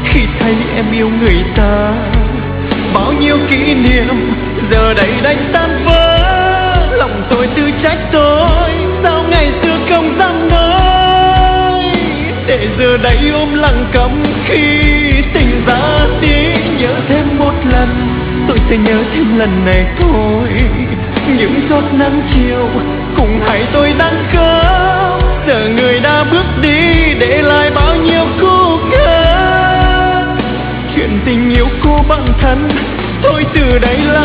khi thấy em yêu người ta. Bao nhiêu kỷ niệm giờ đây đành tan vỡ, lòng tôi tự trách tôi sao ngày xưa không dám nói, để giờ đây ôm lặng câm khi tình ra đi. Nhớ thêm một lần tôi sẽ nhớ thêm lần này thôi, những giọt nắng chiều cùng hai tôi đang khóc, giờ người đã bước đi để lại bao nhiêu khúc hát. Chuyện tình yêu cô bạn thân thôi từ đây là